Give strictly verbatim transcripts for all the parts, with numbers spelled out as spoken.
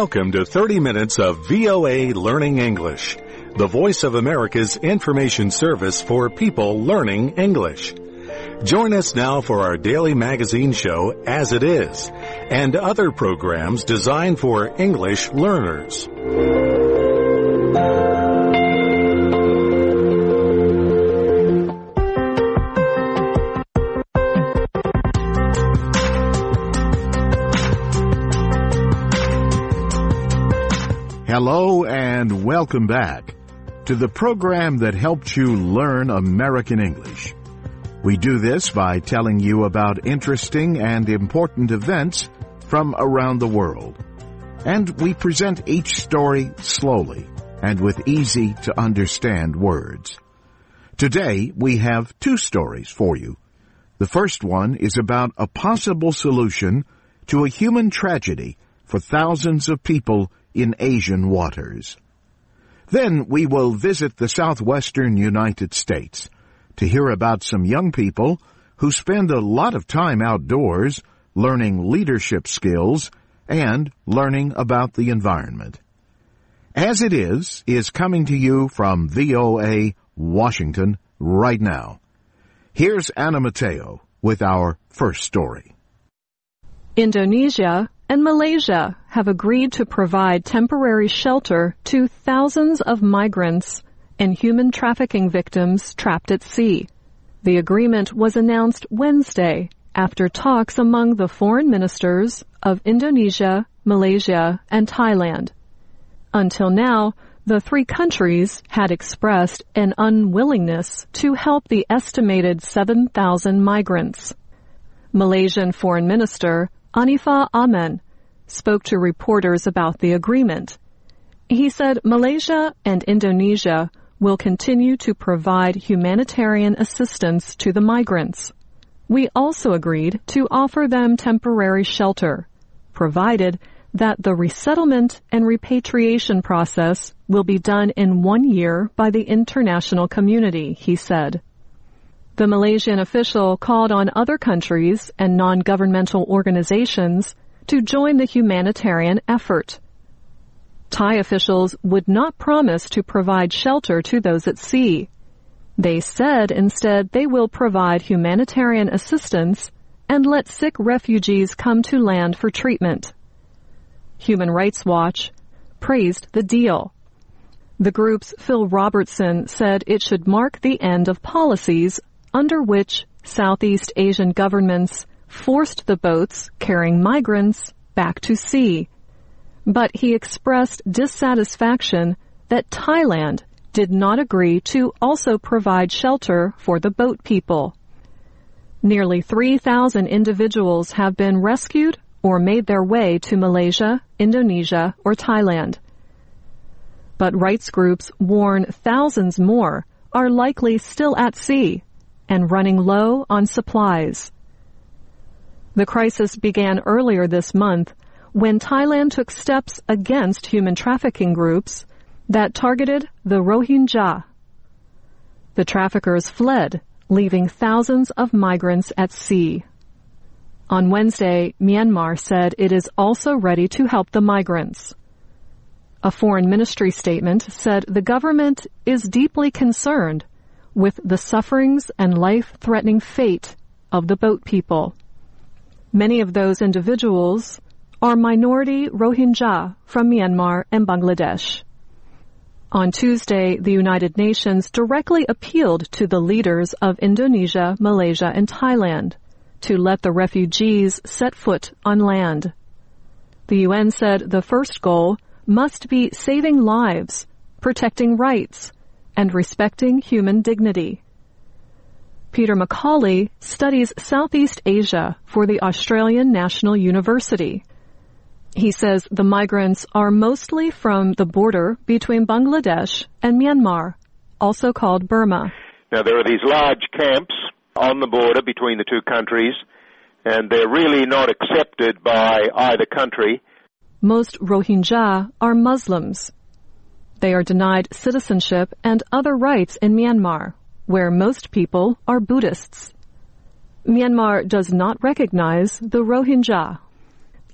Welcome to thirty minutes of V O A Learning English, the Voice of America's information service for people learning English. Join us now for our daily magazine show, As It Is, and other programs designed for English learners. Hello and welcome back to the program that helps you learn American English. We do this by telling you about interesting and important events from around the world. And we present each story slowly and with easy-to-understand words. Today, we have two stories for you. The first one is about a possible solution to a human tragedy for thousands of people in Asian waters. Then we will visit the southwestern United States to hear about some young people who spend a lot of time outdoors learning leadership skills and learning about the environment. As It Is is coming to you from V O A Washington right now. Here's Anna Mateo with our first story. Indonesia and Malaysia have agreed to provide temporary shelter to thousands of migrants and human trafficking victims trapped at sea. The agreement was announced Wednesday after talks among the foreign ministers of Indonesia, Malaysia, and Thailand. Until now, the three countries had expressed an unwillingness to help the estimated seven thousand migrants. Malaysian Foreign Minister Anifah Aman spoke to reporters about the agreement. He said Malaysia and Indonesia will continue to provide humanitarian assistance to the migrants. We also agreed to offer them temporary shelter, provided that the resettlement and repatriation process will be done in one year by the international community, he said. The Malaysian official called on other countries and non-governmental organizations to join the humanitarian effort. Thai officials would not promise to provide shelter to those at sea. They said instead they will provide humanitarian assistance and let sick refugees come to land for treatment. Human Rights Watch praised the deal. The group's Phil Robertson said it should mark the end of policies under which Southeast Asian governments forced the boats carrying migrants back to sea. But he expressed dissatisfaction that Thailand did not agree to also provide shelter for the boat people. Nearly three thousand individuals have been rescued or made their way to Malaysia, Indonesia, or Thailand. But rights groups warn thousands more are likely still at sea and running low on supplies. The crisis began earlier this month when Thailand took steps against human trafficking groups that targeted the Rohingya. The traffickers fled, leaving thousands of migrants at sea. On Wednesday, Myanmar said it is also ready to help the migrants. A foreign ministry statement said the government is deeply concerned with the sufferings and life-threatening fate of the boat people. Many of those individuals are minority Rohingya from Myanmar and Bangladesh. On Tuesday, the United Nations directly appealed to the leaders of Indonesia, Malaysia, and Thailand to let the refugees set foot on land. The U N said the first goal must be saving lives, protecting rights, and respecting human dignity. Peter McCauley studies Southeast Asia for the Australian National University. He says the migrants are mostly from the border between Bangladesh and Myanmar, also called Burma. Now, there are these large camps on the border between the two countries, and they're really not accepted by either country. Most Rohingya are Muslims. They are denied citizenship and other rights in Myanmar, where most people are Buddhists. Myanmar does not recognize the Rohingya.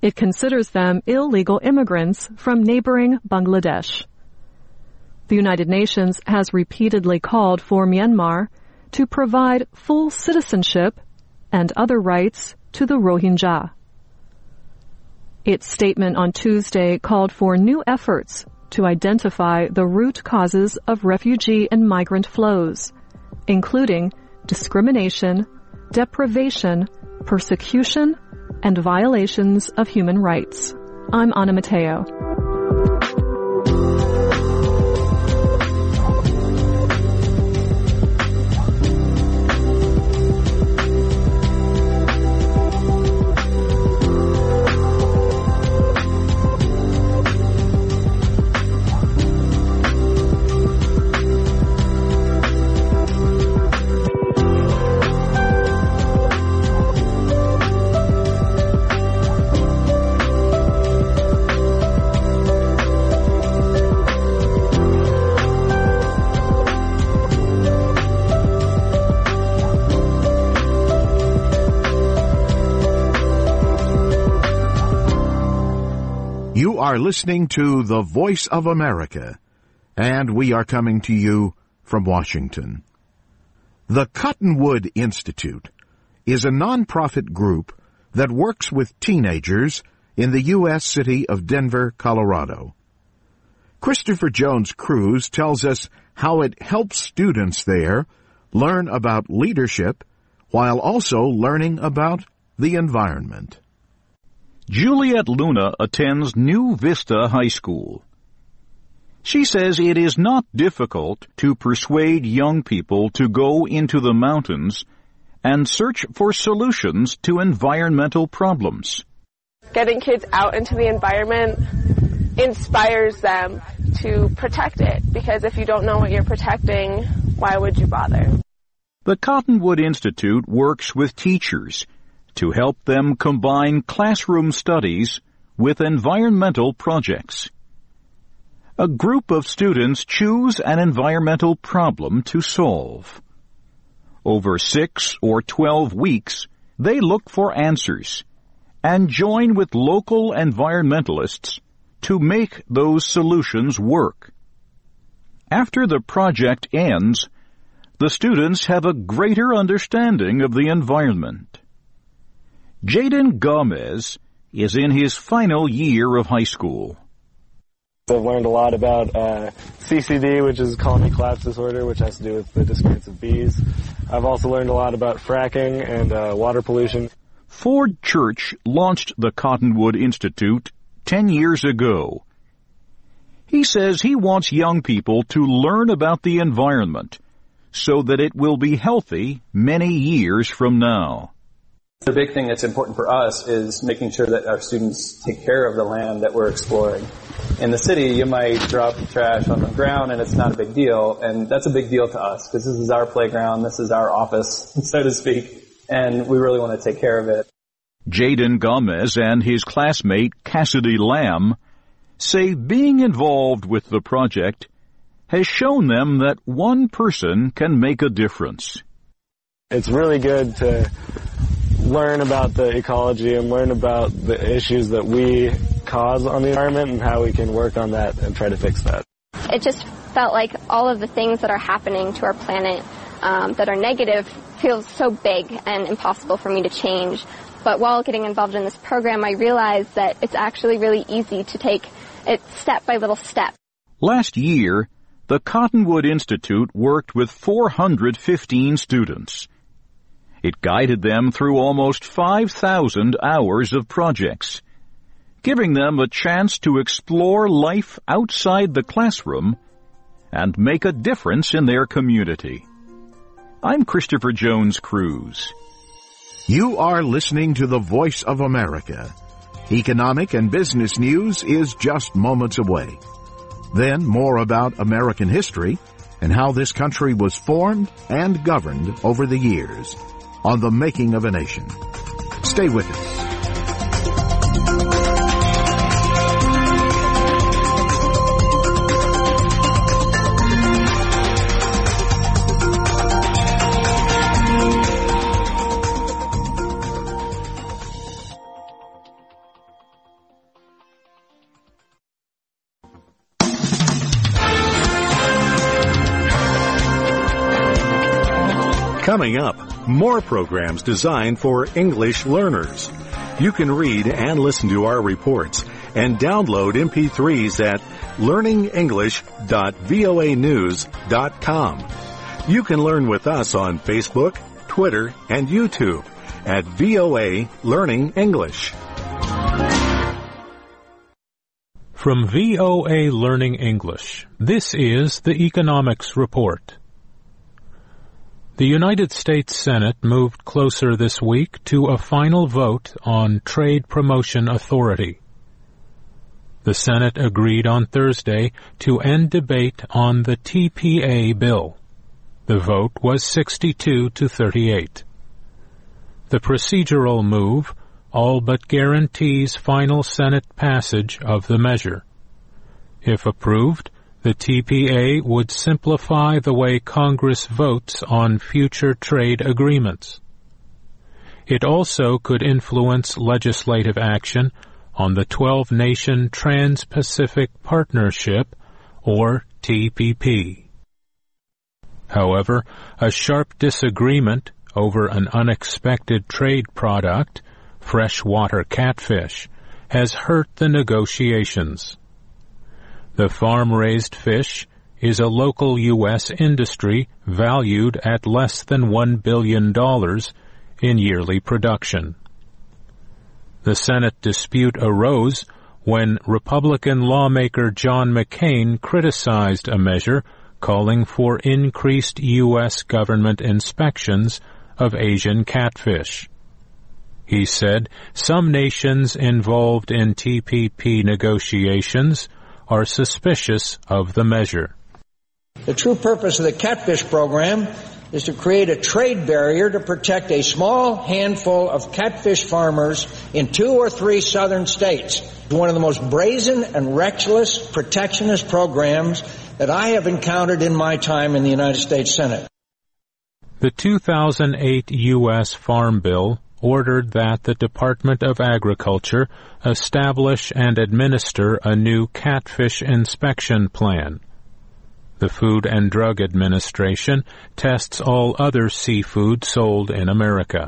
It considers them illegal immigrants from neighboring Bangladesh. The United Nations has repeatedly called for Myanmar to provide full citizenship and other rights to the Rohingya. Its statement on Tuesday called for new efforts to identify the root causes of refugee and migrant flows, including discrimination, deprivation, persecution, and violations of human rights. I'm Ana Mateo. You are listening to The Voice of America, and we are coming to you from Washington. The Cottonwood Institute is a nonprofit group that works with teenagers in the U S city of Denver, Colorado. Christopher Jones Cruz tells us how it helps students there learn about leadership while also learning about the environment. Juliet Luna attends New Vista High School. She says it is not difficult to persuade young people to go into the mountains and search for solutions to environmental problems. Getting kids out into the environment inspires them to protect it, because if you don't know what you're protecting, why would you bother? The Cottonwood Institute works with teachers to help them combine classroom studies with environmental projects. A group of students choose an environmental problem to solve. Over six or twelve weeks, they look for answers and join with local environmentalists to make those solutions work. After the project ends, the students have a greater understanding of the environment. Jaden Gomez is in his final year of high school. I've learned a lot about uh, C C D, which is colony collapse disorder, which has to do with the disappearance of bees. I've also learned a lot about fracking and uh, water pollution. Ford Church launched the Cottonwood Institute ten years ago. He says he wants young people to learn about the environment so that it will be healthy many years from now. The big thing that's important for us is making sure that our students take care of the land that we're exploring. In the city, you might drop trash on the ground and it's not a big deal, and that's a big deal to us because this is our playground, this is our office, so to speak, and we really want to take care of it. Jaden Gomez and his classmate Cassidy Lamb say being involved with the project has shown them that one person can make a difference. It's really good to learn about the ecology and learn about the issues that we cause on the environment and how we can work on that and try to fix that. It just felt like all of the things that are happening to our planet um, that are negative feels so big and impossible for me to change. But while getting involved in this program, I realized that it's actually really easy to take it step by little step. Last year, the Cottonwood Institute worked with four hundred fifteen students. It guided them through almost five thousand hours of projects, giving them a chance to explore life outside the classroom and make a difference in their community. I'm Christopher Jones Cruz. You are listening to the Voice of America. Economic and business news is just moments away. Then more about American history and how this country was formed and governed over the years on The Making of a Nation. Stay with us. Coming up, more programs designed for English learners. You can read and listen to our reports and download M P threes at learning english dot voa news dot com. You can learn with us on Facebook, Twitter, and YouTube at V O A Learning English. From V O A Learning English, this is the Economics Report. The United States Senate moved closer this week to a final vote on Trade Promotion Authority. The Senate agreed on Thursday to end debate on the T P A bill. The vote was sixty-two to thirty-eight. The procedural move all but guarantees final Senate passage of the measure. If approved, the T P A would simplify the way Congress votes on future trade agreements. It also could influence legislative action on the twelve-nation Trans-Pacific Partnership, or T P P. However, a sharp disagreement over an unexpected trade product, freshwater catfish, has hurt the negotiations. The farm-raised fish is a local U S industry valued at less than one billion dollars in yearly production. The Senate dispute arose when Republican lawmaker John McCain criticized a measure calling for increased U S government inspections of Asian catfish. He said some nations involved in T P P negotiations are suspicious of the measure. The true purpose of the catfish program is to create a trade barrier to protect a small handful of catfish farmers in two or three southern states. One of the most brazen and reckless protectionist programs that I have encountered in my time in the United States Senate. The two thousand eight U S Farm Bill ordered that the Department of Agriculture establish and administer a new catfish inspection plan. The Food and Drug Administration tests all other seafood sold in America.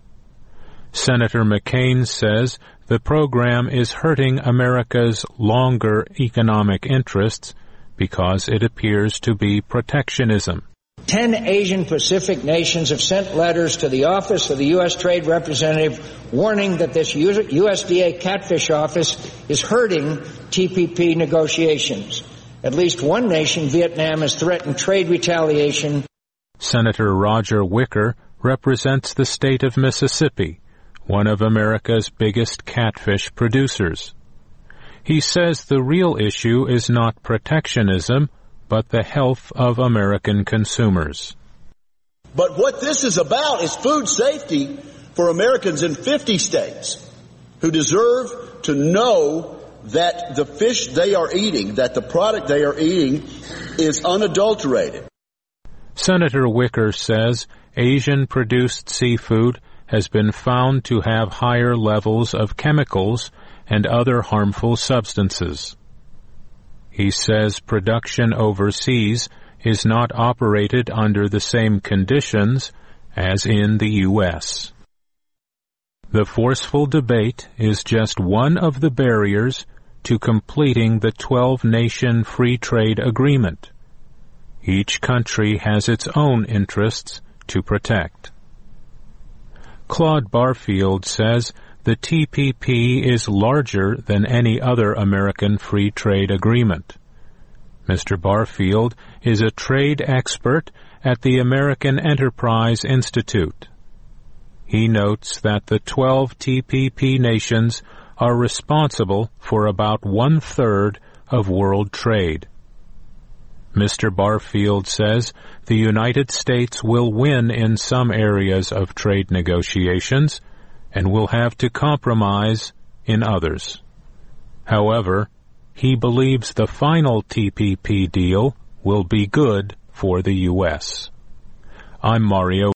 Senator McCain says the program is hurting America's longer economic interests because it appears to be protectionism. Ten Asian Pacific nations have sent letters to the Office of the U S Trade Representative warning that this U S D A catfish office is hurting T P P negotiations. At least one nation, Vietnam, has threatened trade retaliation. Senator Roger Wicker represents the state of Mississippi, one of America's biggest catfish producers. He says the real issue is not protectionism, but the health of American consumers. But what this is about is food safety for Americans in fifty states who deserve to know that the fish they are eating, that the product they are eating is unadulterated. Senator Wicker says Asian-produced seafood has been found to have higher levels of chemicals and other harmful substances. He says production overseas is not operated under the same conditions as in the U S. The forceful debate is just one of the barriers to completing the twelve-nation free trade agreement. Each country has its own interests to protect. Claude Barfield says the T P P is larger than any other American free trade agreement. Mister Barfield is a trade expert at the American Enterprise Institute. He notes that the twelve T P P nations are responsible for about one-third of world trade. Mister Barfield says the United States will win in some areas of trade negotiations and will have to compromise in others. However, he believes the final T P P deal will be good for the U S. I'm Mario